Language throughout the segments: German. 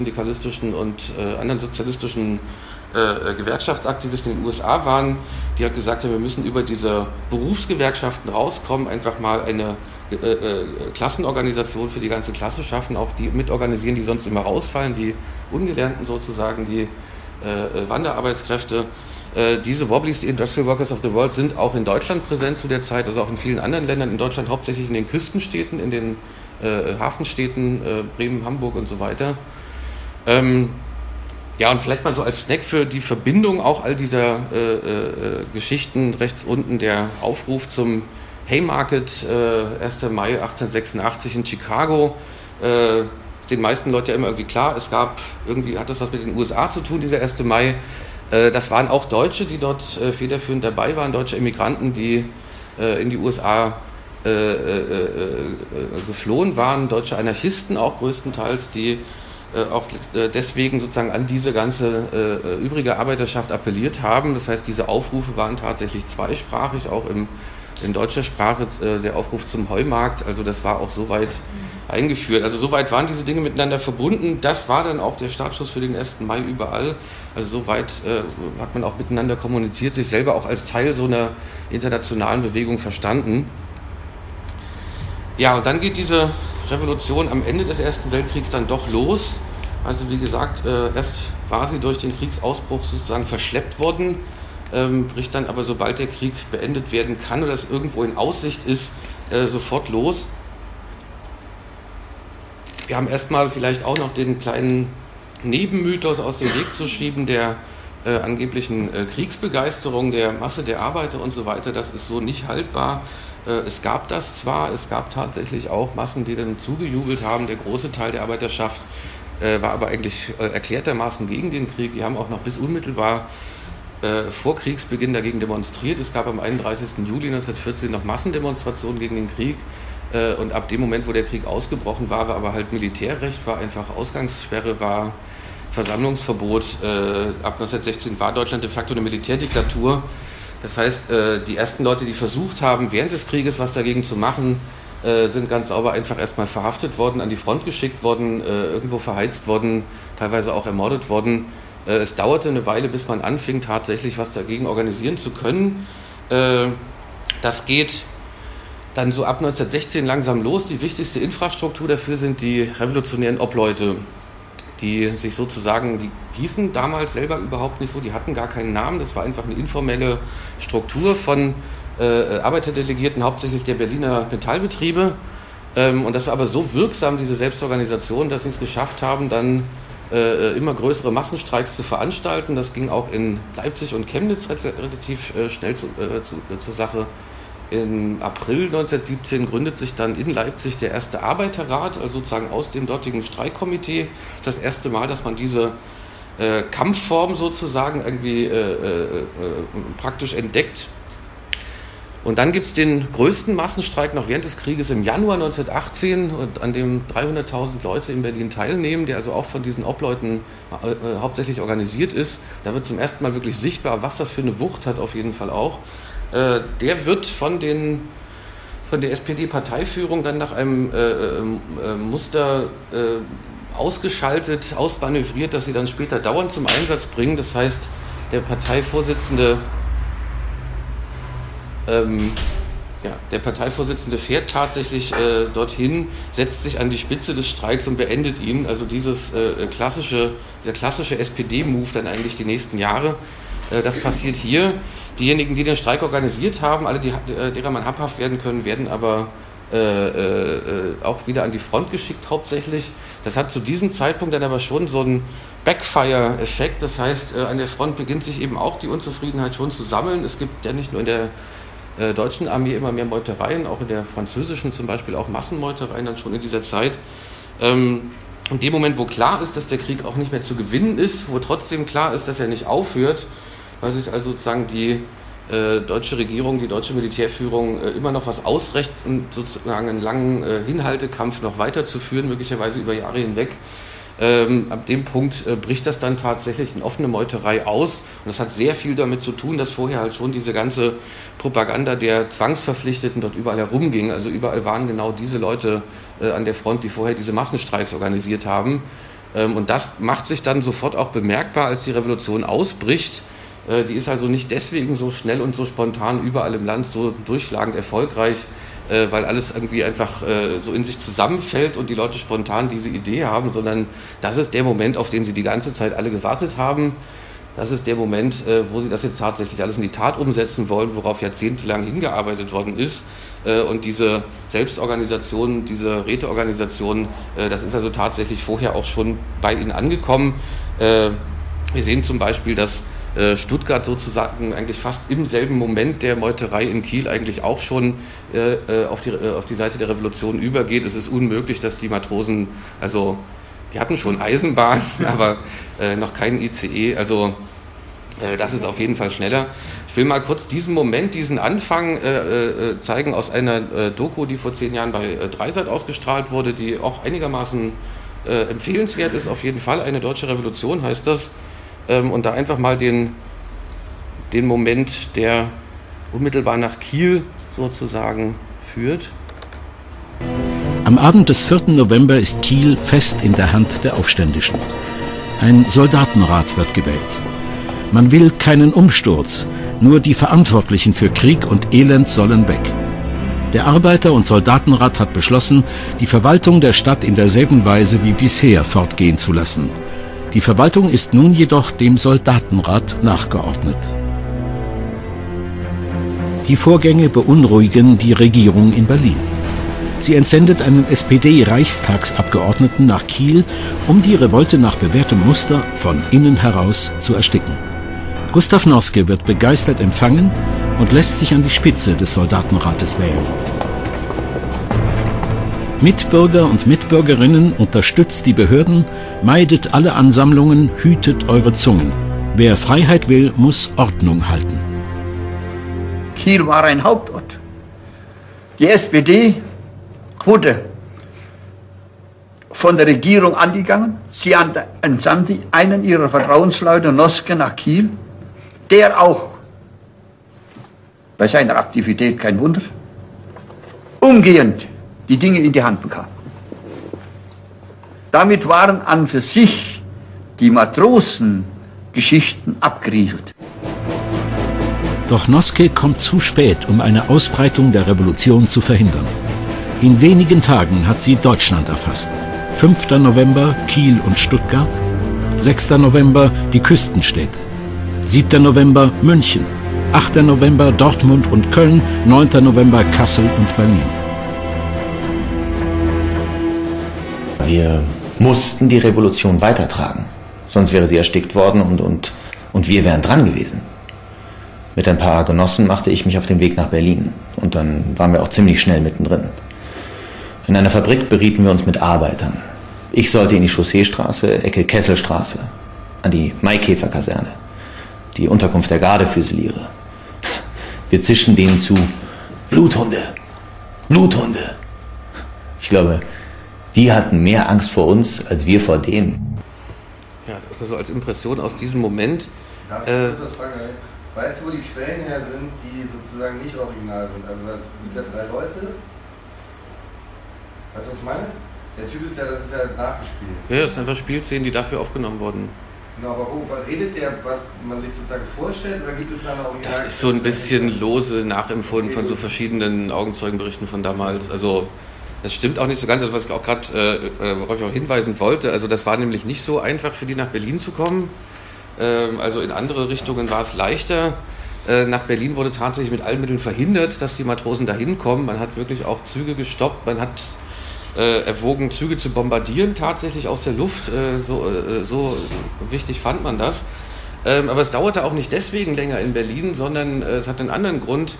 syndikalistischen und anderen sozialistischen Gewerkschaftsaktivisten in den USA waren, die halt gesagt haben, wir müssen über diese Berufsgewerkschaften rauskommen, einfach mal eine Klassenorganisation für die ganze Klasse schaffen, auch die mitorganisieren, die sonst immer rausfallen, die Ungelernten sozusagen, die Wanderarbeitskräfte. Diese Wobblies, die Industrial Workers of the World, sind auch in Deutschland präsent zu der Zeit, also auch in vielen anderen Ländern, in Deutschland hauptsächlich in den Küstenstädten, in den Hafenstädten, Bremen, Hamburg und so weiter. Ja, und vielleicht mal so als Snack für die Verbindung auch all dieser Geschichten, rechts unten der Aufruf zum Haymarket, 1. Mai 1886 in Chicago. Den meisten Leuten ja immer irgendwie klar, es gab irgendwie, hat das was mit den USA zu tun, dieser 1. Mai. Das waren auch Deutsche, die dort federführend dabei waren, deutsche Immigranten, die in die USA geflohen waren, deutsche Anarchisten auch größtenteils, die auch deswegen sozusagen an diese ganze übrige Arbeiterschaft appelliert haben. Das heißt, diese Aufrufe waren tatsächlich zweisprachig, auch in deutscher Sprache der Aufruf zum Heumarkt. Also das war auch soweit eingeführt. Also soweit waren diese Dinge miteinander verbunden. Das war dann auch der Startschuss für den 1. Mai überall. Also soweit hat man auch miteinander kommuniziert, sich selber auch als Teil so einer internationalen Bewegung verstanden. Ja, und dann geht diese Revolution am Ende des Ersten Weltkriegs dann doch los. Also wie gesagt, erst war sie durch den Kriegsausbruch sozusagen verschleppt worden, bricht dann aber, sobald der Krieg beendet werden kann oder es irgendwo in Aussicht ist, sofort los. Wir haben erstmal vielleicht auch noch den kleinen Nebenmythos aus dem Weg zu schieben, der angeblichen Kriegsbegeisterung der Masse der Arbeiter und so weiter. Das ist so nicht haltbar. Es gab das zwar, es gab tatsächlich auch Massen, die dann zugejubelt haben. Der große Teil der Arbeiterschaft war aber eigentlich erklärtermaßen gegen den Krieg. Die haben auch noch bis unmittelbar vor Kriegsbeginn dagegen demonstriert. Es gab am 31. Juli 1914 noch Massendemonstrationen gegen den Krieg. Und ab dem Moment, wo der Krieg ausgebrochen war, war aber halt Militärrecht, war einfach Ausgangssperre, war Versammlungsverbot. Ab 1916 war Deutschland de facto eine Militärdiktatur. Das heißt, die ersten Leute, die versucht haben, während des Krieges was dagegen zu machen, sind ganz sauber einfach erstmal verhaftet worden, an die Front geschickt worden, irgendwo verheizt worden, teilweise auch ermordet worden. Es dauerte eine Weile, bis man anfing, tatsächlich was dagegen organisieren zu können. Das geht dann so ab 1916 langsam los. Die wichtigste Infrastruktur dafür sind die revolutionären Obleute, die sich sozusagen, die hießen damals selber überhaupt nicht so, die hatten gar keinen Namen, das war einfach eine informelle Struktur von Arbeiterdelegierten, hauptsächlich der Berliner Metallbetriebe. Und das war aber so wirksam, diese Selbstorganisation, dass sie es geschafft haben, dann immer größere Massenstreiks zu veranstalten. Das ging auch in Leipzig und Chemnitz relativ schnell zur Sache. Im April 1917 gründet sich dann in Leipzig der erste Arbeiterrat, also sozusagen aus dem dortigen Streikkomitee. Das erste Mal, dass man diese Kampfform sozusagen irgendwie praktisch entdeckt. Und dann gibt es den größten Massenstreik noch während des Krieges im Januar 1918, an dem 300.000 Leute in Berlin teilnehmen, der also auch von diesen Obleuten hauptsächlich organisiert ist. Da wird zum ersten Mal wirklich sichtbar, was das für eine Wucht hat, auf jeden Fall auch. Der wird von der SPD-Parteiführung dann nach einem Muster ausgeschaltet, ausmanövriert, dass sie dann später dauernd zum Einsatz bringen. Das heißt, der Parteivorsitzende fährt tatsächlich dorthin, setzt sich an die Spitze des Streiks und beendet ihn. Also dieser klassische SPD-Move dann eigentlich die nächsten Jahre. Das passiert hier. Diejenigen, die den Streik organisiert haben, alle, derer man habhaft werden können, werden aber auch wieder an die Front geschickt hauptsächlich. Das hat zu diesem Zeitpunkt dann aber schon so einen Backfire-Effekt. Das heißt, an der Front beginnt sich eben auch die Unzufriedenheit schon zu sammeln. Es gibt ja nicht nur in der deutschen Armee immer mehr Meutereien, auch in der französischen zum Beispiel auch Massenmeutereien dann schon in dieser Zeit. In dem Moment, wo klar ist, dass der Krieg auch nicht mehr zu gewinnen ist, wo trotzdem klar ist, dass er nicht aufhört, weil sich also sozusagen die deutsche Regierung, die deutsche Militärführung immer noch was ausrechnet, sozusagen einen langen Hinhaltekampf noch weiterzuführen, möglicherweise über Jahre hinweg. Ab dem Punkt bricht das dann tatsächlich in offene Meuterei aus. Und das hat sehr viel damit zu tun, dass vorher halt schon diese ganze Propaganda der Zwangsverpflichteten dort überall herumging. Also überall waren genau diese Leute an der Front, die vorher diese Massenstreiks organisiert haben. Und das macht sich dann sofort auch bemerkbar, als die Revolution ausbricht. Die ist also nicht deswegen so schnell und so spontan überall im Land so durchschlagend erfolgreich, weil alles irgendwie einfach so in sich zusammenfällt und die Leute spontan diese Idee haben, sondern das ist der Moment, auf den sie die ganze Zeit alle gewartet haben. Das ist der Moment, wo sie das jetzt tatsächlich alles in die Tat umsetzen wollen, worauf jahrzehntelang hingearbeitet worden ist. Und diese Selbstorganisation, diese Räteorganisation, das ist also tatsächlich vorher auch schon bei ihnen angekommen. Wir sehen zum Beispiel, dass Stuttgart sozusagen eigentlich fast im selben Moment der Meuterei in Kiel eigentlich auch schon auf die Seite der Revolution übergeht. Es ist unmöglich, dass die Matrosen, also die hatten schon Eisenbahn, aber noch keinen ICE, also das ist auf jeden Fall schneller. Ich will mal kurz diesen Moment, diesen Anfang zeigen aus einer Doku, die vor 10 Jahren bei Dreisat ausgestrahlt wurde, die auch einigermaßen empfehlenswert ist, auf jeden Fall. Eine deutsche Revolution heißt das. Und da einfach mal den Moment, der unmittelbar nach Kiel sozusagen führt. Am Abend des 4. November ist Kiel fest in der Hand der Aufständischen. Ein Soldatenrat wird gewählt. Man will keinen Umsturz, nur die Verantwortlichen für Krieg und Elend sollen weg. Der Arbeiter- und Soldatenrat hat beschlossen, die Verwaltung der Stadt in derselben Weise wie bisher fortgehen zu lassen. Die Verwaltung ist nun jedoch dem Soldatenrat nachgeordnet. Die Vorgänge beunruhigen die Regierung in Berlin. Sie entsendet einen SPD-Reichstagsabgeordneten nach Kiel, um die Revolte nach bewährtem Muster von innen heraus zu ersticken. Gustav Noske wird begeistert empfangen und lässt sich an die Spitze des Soldatenrates wählen. Mitbürger und Mitbürgerinnen, unterstützt die Behörden, meidet alle Ansammlungen, hütet eure Zungen. Wer Freiheit will, muss Ordnung halten. Kiel war ein Hauptort. Die SPD wurde von der Regierung angegangen. Sie entsandte einen ihrer Vertrauensleute, Noske, nach Kiel, der auch bei seiner Aktivität, kein Wunder, umgehend die Dinge in die Hand bekam. Damit waren an für sich die Matrosengeschichten abgerieselt. Doch Noske kommt zu spät, um eine Ausbreitung der Revolution zu verhindern. In wenigen Tagen hat sie Deutschland erfasst. 5. November Kiel und Stuttgart, 6. November die Küstenstädte, 7. November München, 8. November Dortmund und Köln, 9. November Kassel und Berlin. Wir mussten die Revolution weitertragen, sonst wäre sie erstickt worden und wir wären dran gewesen. Mit ein paar Genossen machte ich mich auf den Weg nach Berlin und dann waren wir auch ziemlich schnell mittendrin. In einer Fabrik berieten wir uns mit Arbeitern. Ich sollte in die Chausseestraße, Ecke Kesselstraße, an die Maikäferkaserne, die Unterkunft der Gardefüsiliere. Wir zischten denen zu: Bluthunde, Bluthunde. Ich glaube, die hatten mehr Angst vor uns, als wir vor denen. Ja, das ist mal so als Impression aus diesem Moment. Darf ich kurz was fragen? Weißt du, wo die Quellen her sind, die sozusagen nicht original sind? Also es sind ja 3 Leute. Weißt du, was ich meine? Der Typ ist ja, das ist ja nachgespielt. Ja, das sind einfach Spielszenen, die dafür aufgenommen wurden. Genau, aber wo redet der, was man sich sozusagen vorstellt, oder gibt es dann auch original? Das ist so ein bisschen lose nachempfunden von so verschiedenen Augenzeugenberichten von damals. Also das stimmt auch nicht so ganz, also was ich auch gerade, worauf ich auch hinweisen wollte. Also das war nämlich nicht so einfach für die nach Berlin zu kommen. Also in andere Richtungen war es leichter. Nach Berlin wurde tatsächlich mit allen Mitteln verhindert, dass die Matrosen da hinkommen. Man hat wirklich auch Züge gestoppt, man hat erwogen, Züge zu bombardieren, tatsächlich aus der Luft. So wichtig fand man das. Aber es dauerte auch nicht deswegen länger in Berlin, sondern es hat einen anderen Grund.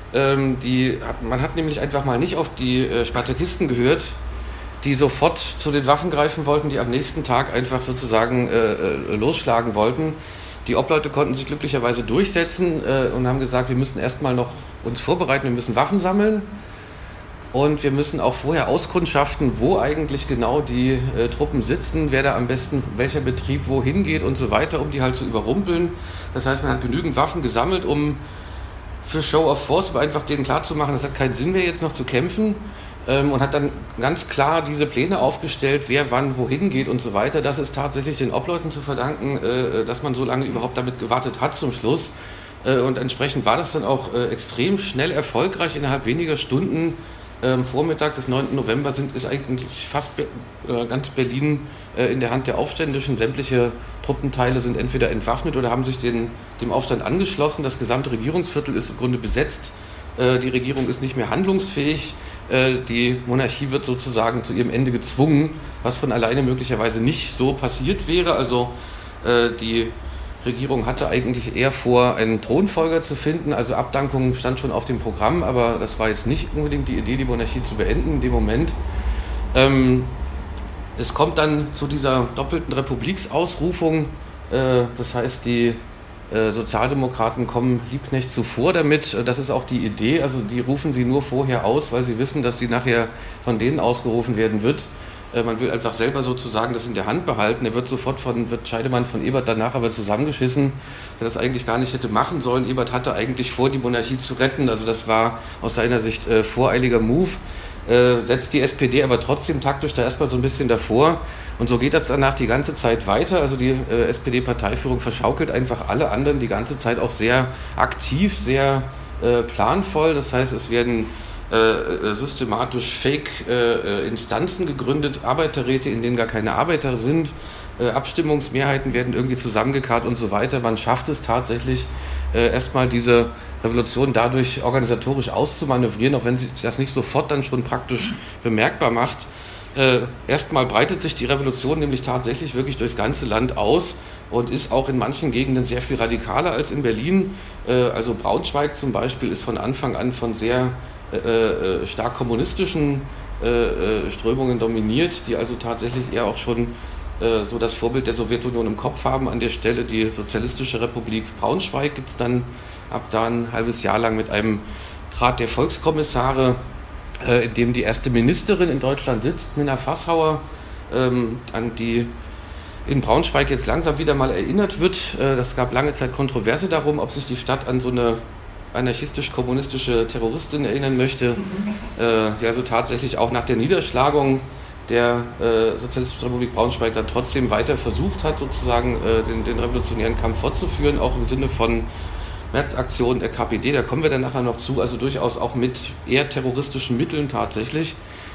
Man hat nämlich einfach mal nicht auf die Spartakisten gehört, die sofort zu den Waffen greifen wollten, die am nächsten Tag einfach sozusagen losschlagen wollten. Die Obleute konnten sich glücklicherweise durchsetzen und haben gesagt, wir müssen erstmal noch uns vorbereiten, wir müssen Waffen sammeln und wir müssen auch vorher auskundschaften, wo eigentlich genau die Truppen sitzen, wer da am besten, welcher Betrieb wohin geht und so weiter, um die halt zu überrumpeln. Das heißt, man hat genügend Waffen gesammelt, um für Show of Force aber einfach denen klarzumachen, es hat keinen Sinn mehr jetzt noch zu kämpfen. und hat dann ganz klar diese Pläne aufgestellt, wer wann wohin geht und so weiter. Das ist tatsächlich den Obleuten zu verdanken, dass man so lange überhaupt damit gewartet hat zum Schluss. Und entsprechend war das dann auch extrem schnell erfolgreich. Innerhalb weniger Stunden Vormittag des 9. November ist eigentlich fast ganz Berlin in der Hand der Aufständischen. Sämtliche Truppenteile sind entweder entwaffnet oder haben sich dem Aufstand angeschlossen. Das gesamte Regierungsviertel ist im Grunde besetzt. Die Regierung ist nicht mehr handlungsfähig. Die Monarchie wird sozusagen zu ihrem Ende gezwungen, was von alleine möglicherweise nicht so passiert wäre. Also die Regierung hatte eigentlich eher vor, einen Thronfolger zu finden. Also Abdankung stand schon auf dem Programm, aber das war jetzt nicht unbedingt die Idee, die Monarchie zu beenden in dem Moment. Es kommt dann zu dieser doppelten Republiksausrufung. Das heißt, die Sozialdemokraten kommen Liebknecht zuvor damit. Das ist auch die Idee. Also die rufen sie nur vorher aus, weil sie wissen, dass sie nachher von denen ausgerufen werden wird. Man will einfach selber sozusagen das in der Hand behalten. Er wird wird Scheidemann von Ebert danach aber zusammengeschissen, der das eigentlich gar nicht hätte machen sollen. Ebert hatte eigentlich vor, die Monarchie zu retten. Also das war aus seiner Sicht voreiliger Move. Setzt die SPD aber trotzdem taktisch da erstmal so ein bisschen davor. Und so geht das danach die ganze Zeit weiter. Also die SPD-Parteiführung verschaukelt einfach alle anderen die ganze Zeit auch sehr aktiv, sehr planvoll. Das heißt, es werden systematisch Fake-Instanzen gegründet, Arbeiterräte, in denen gar keine Arbeiter sind, Abstimmungsmehrheiten werden irgendwie zusammengekarrt und so weiter. Man schafft es tatsächlich, erstmal diese Revolution dadurch organisatorisch auszumanövrieren, auch wenn sich das nicht sofort dann schon praktisch bemerkbar macht. Erstmal breitet sich die Revolution nämlich tatsächlich wirklich durchs ganze Land aus und ist auch in manchen Gegenden sehr viel radikaler als in Berlin. Also Braunschweig zum Beispiel ist von Anfang an von sehr stark kommunistischen Strömungen dominiert, die also tatsächlich eher auch schon so das Vorbild der Sowjetunion im Kopf haben. An der Stelle die Sozialistische Republik Braunschweig gibt es dann ab da ein halbes Jahr lang mit einem Rat der Volkskommissare, in dem die erste Ministerin in Deutschland sitzt, Nina Fasshauer, an die in Braunschweig jetzt langsam wieder mal erinnert wird. Das gab lange Zeit Kontroverse darum, ob sich die Stadt an so eine anarchistisch-kommunistische Terroristin erinnern möchte, die also tatsächlich auch nach der Niederschlagung der Sozialistischen Republik Braunschweig dann trotzdem weiter versucht hat, sozusagen den revolutionären Kampf fortzuführen, auch im Sinne von Märzaktionen der KPD, da kommen wir dann nachher noch zu, also durchaus auch mit eher terroristischen Mitteln tatsächlich.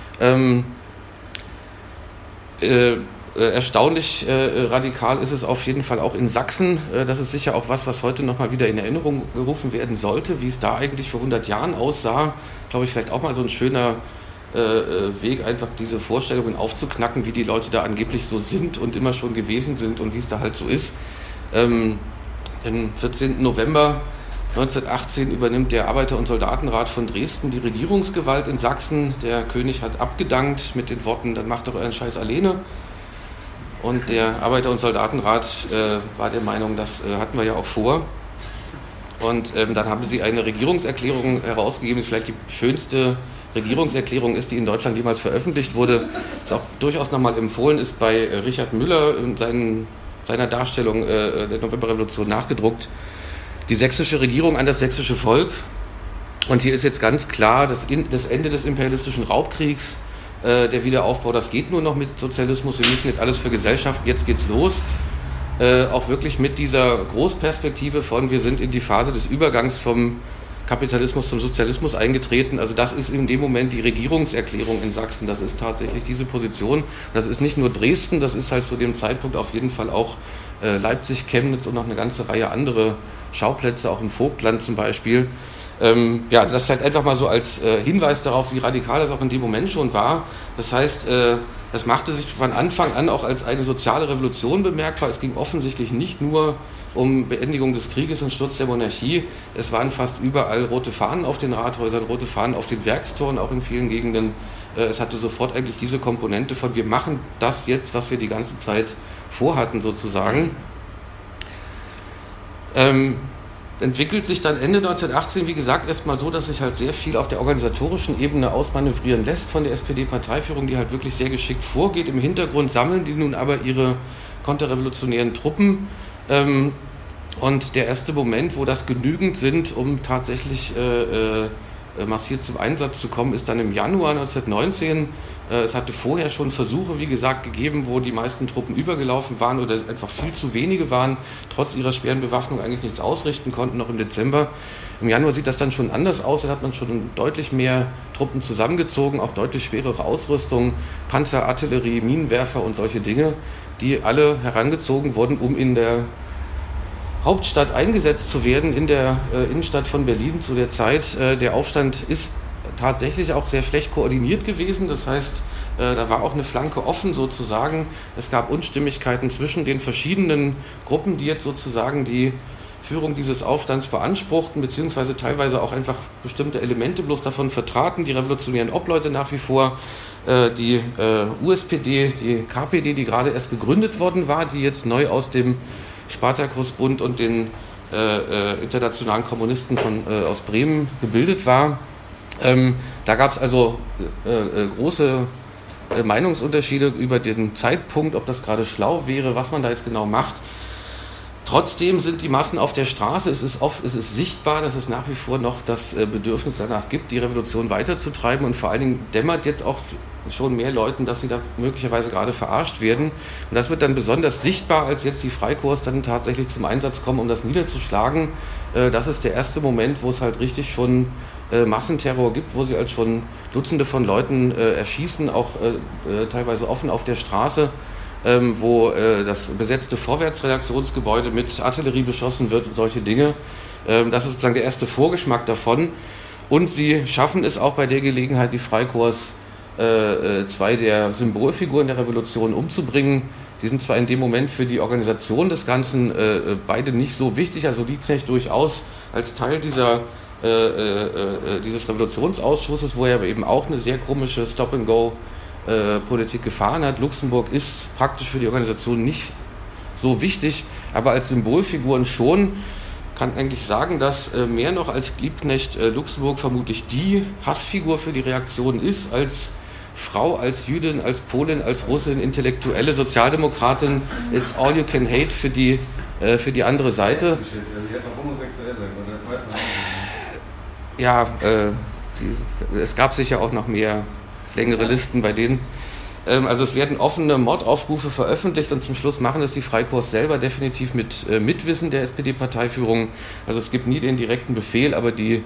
Erstaunlich radikal ist es auf jeden Fall auch in Sachsen. Das ist sicher auch was heute nochmal wieder in Erinnerung gerufen werden sollte, wie es da eigentlich vor 100 Jahren aussah. Glaube ich, vielleicht auch mal so ein schöner Weg, einfach diese Vorstellungen aufzuknacken, wie die Leute da angeblich so sind und immer schon gewesen sind und wie es da halt so ist. Am 14. November 1918 übernimmt der Arbeiter- und Soldatenrat von Dresden die Regierungsgewalt in Sachsen. Der König hat abgedankt mit den Worten, dann macht doch euren Scheiß alleine. Und der Arbeiter- und Soldatenrat war der Meinung, das hatten wir ja auch vor. Und dann haben sie eine Regierungserklärung herausgegeben, die vielleicht die schönste Regierungserklärung ist, die in Deutschland jemals veröffentlicht wurde. Das auch durchaus nochmal empfohlen ist bei Richard Müller in seiner Darstellung der Novemberrevolution nachgedruckt. Die sächsische Regierung an das sächsische Volk. Und hier ist jetzt ganz klar, das Ende des imperialistischen Raubkriegs, der Wiederaufbau, das geht nur noch mit Sozialismus, wir müssen jetzt alles für Gesellschaften, jetzt geht's los. Auch wirklich mit dieser Großperspektive von, wir sind in die Phase des Übergangs vom Kapitalismus zum Sozialismus eingetreten. Also das ist in dem Moment die Regierungserklärung in Sachsen. Das ist tatsächlich diese Position. Das ist nicht nur Dresden, das ist halt zu dem Zeitpunkt auf jeden Fall auch Leipzig, Chemnitz und noch eine ganze Reihe andere Schauplätze, auch im Vogtland zum Beispiel. Ja, also das vielleicht einfach mal so als Hinweis darauf, wie radikal das auch in dem Moment schon war. Das heißt, das machte sich von Anfang an auch als eine soziale Revolution bemerkbar. Es ging offensichtlich nicht nur um Beendigung des Krieges und Sturz der Monarchie. Es waren fast überall rote Fahnen auf den Rathäusern, rote Fahnen auf den Werkstoren, auch in vielen Gegenden. Es hatte sofort eigentlich diese Komponente von, wir machen das jetzt, was wir die ganze Zeit vorhatten sozusagen. Entwickelt sich dann Ende 1918, wie gesagt, erstmal so, dass sich halt sehr viel auf der organisatorischen Ebene ausmanövrieren lässt von der SPD-Parteiführung, die halt wirklich sehr geschickt vorgeht. Im Hintergrund sammeln die nun aber ihre konterrevolutionären Truppen. Und der erste Moment, wo das genügend sind, um tatsächlich massiert zum Einsatz zu kommen, ist dann im Januar 1919. Es hatte vorher schon Versuche, wie gesagt, gegeben, wo die meisten Truppen übergelaufen waren oder einfach viel zu wenige waren, trotz ihrer schweren Bewaffnung eigentlich nichts ausrichten konnten, noch im Dezember. Im Januar sieht das dann schon anders aus, da hat man schon deutlich mehr Truppen zusammengezogen, auch deutlich schwerere Ausrüstung, Panzer, Artillerie, Minenwerfer und solche Dinge, die alle herangezogen wurden, um in der Hauptstadt eingesetzt zu werden, in der Innenstadt von Berlin zu der Zeit. Der Aufstand ist tatsächlich auch sehr schlecht koordiniert gewesen, das heißt, da war auch eine Flanke offen sozusagen. Es gab Unstimmigkeiten zwischen den verschiedenen Gruppen, die jetzt sozusagen die Führung dieses Aufstands beanspruchten, beziehungsweise teilweise auch einfach bestimmte Elemente bloß davon vertraten. Die revolutionären Obleute nach wie vor, die USPD, die KPD, die gerade erst gegründet worden war, die jetzt neu aus dem Spartakusbund und den internationalen Kommunisten aus Bremen gebildet war. Da gab es also große Meinungsunterschiede über den Zeitpunkt, ob das gerade schlau wäre, was man da jetzt genau macht. Trotzdem sind die Massen auf der Straße. Es ist sichtbar, dass es nach wie vor noch das Bedürfnis danach gibt, die Revolution weiterzutreiben. Und vor allen Dingen dämmert jetzt auch schon mehr Leuten, dass sie da möglicherweise gerade verarscht werden. Und das wird dann besonders sichtbar, als jetzt die Freikorps dann tatsächlich zum Einsatz kommen, um das niederzuschlagen. Das ist der erste Moment, wo es halt richtig schon Massenterror gibt, wo sie halt schon Dutzende von Leuten erschießen, auch teilweise offen auf der Straße. Wo das besetzte Vorwärtsredaktionsgebäude mit Artillerie beschossen wird und solche Dinge. Das ist sozusagen der erste Vorgeschmack davon. Und sie schaffen es auch bei der Gelegenheit, die Freikorps, zwei der Symbolfiguren der Revolution umzubringen. Die sind zwar in dem Moment für die Organisation des Ganzen beide nicht so wichtig, also Liebknecht durchaus als Teil dieses Revolutionsausschusses, wo er aber eben auch eine sehr komische Stop-and-Go Politik gefahren hat. Luxemburg ist praktisch für die Organisation nicht so wichtig, aber als Symbolfiguren schon. Kann eigentlich sagen, dass mehr noch als Liebknecht Luxemburg vermutlich die Hassfigur für die Reaktion ist, als Frau, als Jüdin, als Polin, als Russin, Intellektuelle, Sozialdemokratin, ist all you can hate für die andere Seite. Sie hätte auch homosexuell sein können, das weiß man. Ja, es gab sicher auch noch mehr längere Listen bei denen. Also es werden offene Mordaufrufe veröffentlicht und zum Schluss machen es die Freikorps selber definitiv mit Mitwissen der SPD-Parteiführung. Also es gibt nie den direkten Befehl, aber die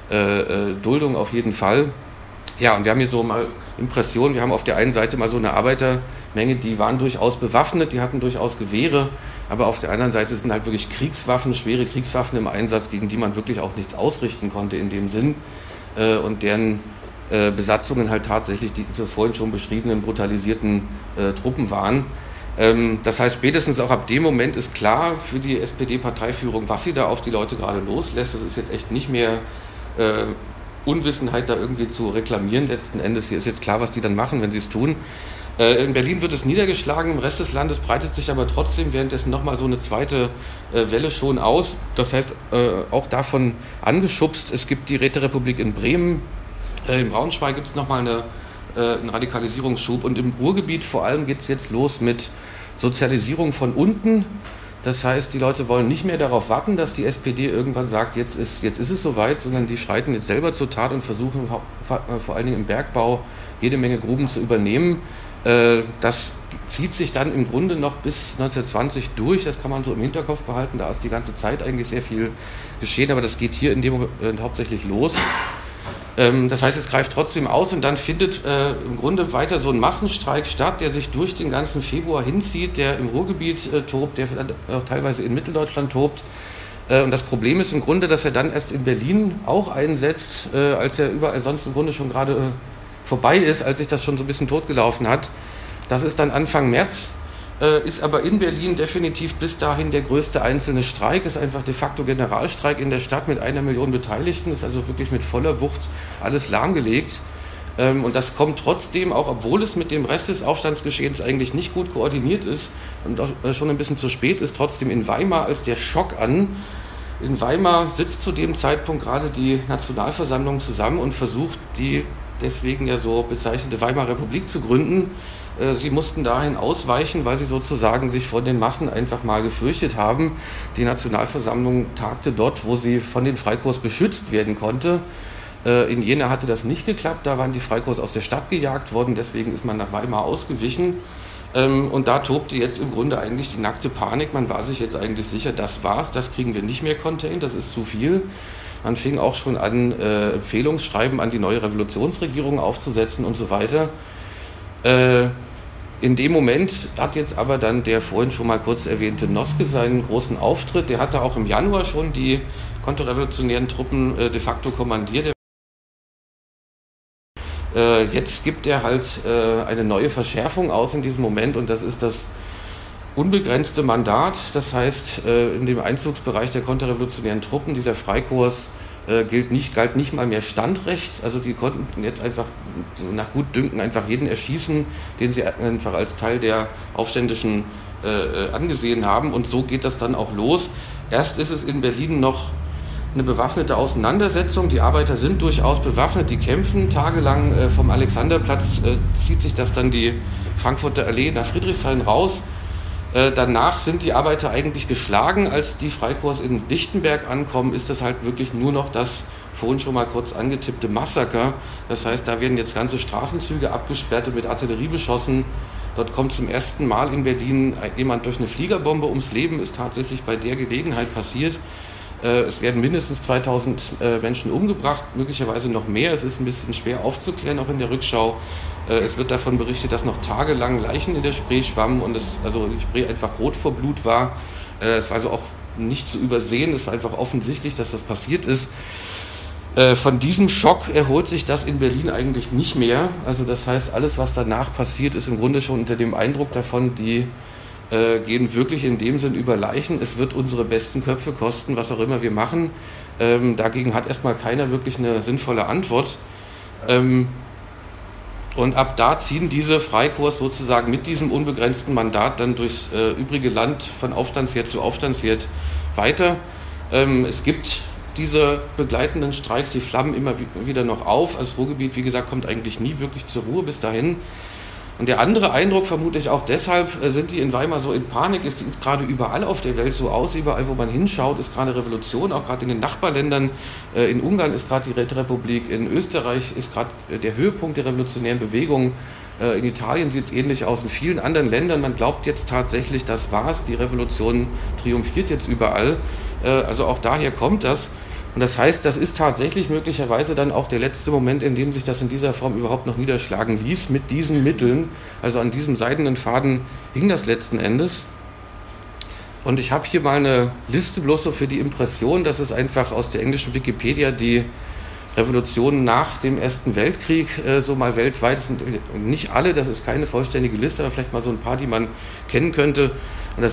Duldung auf jeden Fall. Ja, und wir haben hier so mal Impressionen. Wir haben auf der einen Seite mal so eine Arbeitermenge, die waren durchaus bewaffnet, die hatten durchaus Gewehre, aber auf der anderen Seite sind halt wirklich Kriegswaffen, schwere Kriegswaffen im Einsatz, gegen die man wirklich auch nichts ausrichten konnte in dem Sinn und deren Besatzungen halt tatsächlich die vorhin schon beschriebenen brutalisierten Truppen waren. Das heißt, spätestens auch ab dem Moment ist klar für die SPD-Parteiführung, was sie da auf die Leute gerade loslässt. Das ist jetzt echt nicht mehr Unwissenheit da irgendwie zu reklamieren letzten Endes. Hier ist jetzt klar, was die dann machen, wenn sie es tun. In Berlin wird es niedergeschlagen, im Rest des Landes breitet sich aber trotzdem währenddessen nochmal so eine zweite Welle schon aus. Das heißt, auch davon angeschubst, es gibt die Räterepublik in Bremen, in Braunschweig gibt es nochmal einen Radikalisierungsschub und im Ruhrgebiet vor allem geht es jetzt los mit Sozialisierung von unten. Das heißt, die Leute wollen nicht mehr darauf warten, dass die SPD irgendwann sagt, jetzt ist es soweit, sondern die schreiten jetzt selber zur Tat und versuchen vor allen Dingen im Bergbau jede Menge Gruben zu übernehmen. Das zieht sich dann im Grunde noch bis 1920 durch, das kann man so im Hinterkopf behalten, da ist die ganze Zeit eigentlich sehr viel geschehen, aber das geht hier in dem Moment hauptsächlich los. Das heißt, es greift trotzdem aus und dann findet im Grunde weiter so ein Massenstreik statt, der sich durch den ganzen Februar hinzieht, der im Ruhrgebiet tobt, der auch teilweise in Mitteldeutschland tobt. Und das Problem ist im Grunde, dass er dann erst in Berlin auch einsetzt, als er überall sonst im Grunde schon gerade vorbei ist, als sich das schon so ein bisschen totgelaufen hat. Das ist dann Anfang März, ist aber in Berlin definitiv bis dahin der größte einzelne Streik, ist einfach de facto Generalstreik in der Stadt mit 1 Million Beteiligten, ist also wirklich mit voller Wucht alles lahmgelegt. Und das kommt trotzdem, auch obwohl es mit dem Rest des Aufstandsgeschehens eigentlich nicht gut koordiniert ist und auch schon ein bisschen zu spät ist, trotzdem in Weimar als der Schock an. In Weimar sitzt zu dem Zeitpunkt gerade die Nationalversammlung zusammen und versucht, die deswegen ja so bezeichnete Weimarer Republik zu gründen. Sie mussten dahin ausweichen, weil sie sozusagen sich vor den Massen einfach mal gefürchtet haben. Die Nationalversammlung tagte dort, wo sie von den Freikorps beschützt werden konnte. In Jena hatte das nicht geklappt, da waren die Freikorps aus der Stadt gejagt worden, deswegen ist man nach Weimar ausgewichen. Und da tobte jetzt im Grunde eigentlich die nackte Panik. Man war sich jetzt eigentlich sicher, das war's, das kriegen wir nicht mehr contained, das ist zu viel. Man fing auch schon an, Empfehlungsschreiben an die neue Revolutionsregierung aufzusetzen und so weiter. In dem Moment hat jetzt aber dann der vorhin schon mal kurz erwähnte Noske seinen großen Auftritt. Der hatte auch im Januar schon die konterrevolutionären Truppen de facto kommandiert. Jetzt gibt er halt eine neue Verschärfung aus in diesem Moment und das ist das unbegrenzte Mandat. Das heißt, in dem Einzugsbereich der konterrevolutionären Truppen dieser Freikorps galt nicht mal mehr Standrecht. Also die konnten jetzt einfach nach Gutdünken einfach jeden erschießen, den sie einfach als Teil der Aufständischen angesehen haben. Und so geht das dann auch los. Erst ist es in Berlin noch eine bewaffnete Auseinandersetzung. Die Arbeiter sind durchaus bewaffnet, die kämpfen tagelang. Vom Alexanderplatz zieht sich das dann die Frankfurter Allee nach Friedrichshain raus. Danach sind die Arbeiter eigentlich geschlagen. Als die Freikorps in Lichtenberg ankommen, ist das halt wirklich nur noch das vorhin schon mal kurz angetippte Massaker. Das heißt, da werden jetzt ganze Straßenzüge abgesperrt und mit Artillerie beschossen. Dort kommt zum ersten Mal in Berlin jemand durch eine Fliegerbombe ums Leben, ist tatsächlich bei der Gelegenheit passiert. Es werden mindestens 2000 Menschen umgebracht, möglicherweise noch mehr. Es ist ein bisschen schwer aufzuklären, auch in der Rückschau. Es wird davon berichtet, dass noch tagelang Leichen in der Spree schwammen und die Spree einfach rot vor Blut war. Es war also auch nicht zu übersehen, es war einfach offensichtlich, dass das passiert ist. Von diesem Schock erholt sich das in Berlin eigentlich nicht mehr. Also das heißt, alles, was danach passiert, ist im Grunde schon unter dem Eindruck davon, die gehen wirklich in dem Sinn über Leichen. Es wird unsere besten Köpfe kosten, was auch immer wir machen. Dagegen hat erstmal keiner wirklich eine sinnvolle Antwort. Und ab da ziehen diese Freikorps sozusagen mit diesem unbegrenzten Mandat dann durchs übrige Land von Aufstandsherd zu Aufstandsherd weiter. Es gibt diese begleitenden Streiks, die flammen immer wieder noch auf. Das Ruhrgebiet, wie gesagt, kommt eigentlich nie wirklich zur Ruhe bis dahin. Und der andere Eindruck, vermutlich auch deshalb, sind die in Weimar so in Panik. Es sieht gerade überall auf der Welt so aus, überall wo man hinschaut, ist gerade Revolution, auch gerade in den Nachbarländern. In Ungarn ist gerade die Räterepublik, in Österreich ist gerade der Höhepunkt der revolutionären Bewegung. In Italien sieht es ähnlich aus, in vielen anderen Ländern. Man glaubt jetzt tatsächlich, das war's, die Revolution triumphiert jetzt überall. Also auch daher kommt das. Und das heißt, das ist tatsächlich möglicherweise dann auch der letzte Moment, in dem sich das in dieser Form überhaupt noch niederschlagen ließ, mit diesen Mitteln. Also an diesem seidenen Faden hing das letzten Endes. Und ich habe hier mal eine Liste bloß so für die Impression, dass es einfach aus der englischen Wikipedia die Revolutionen nach dem Ersten Weltkrieg so mal weltweit sind. Nicht alle, das ist keine vollständige Liste, aber vielleicht mal so ein paar, die man kennen könnte.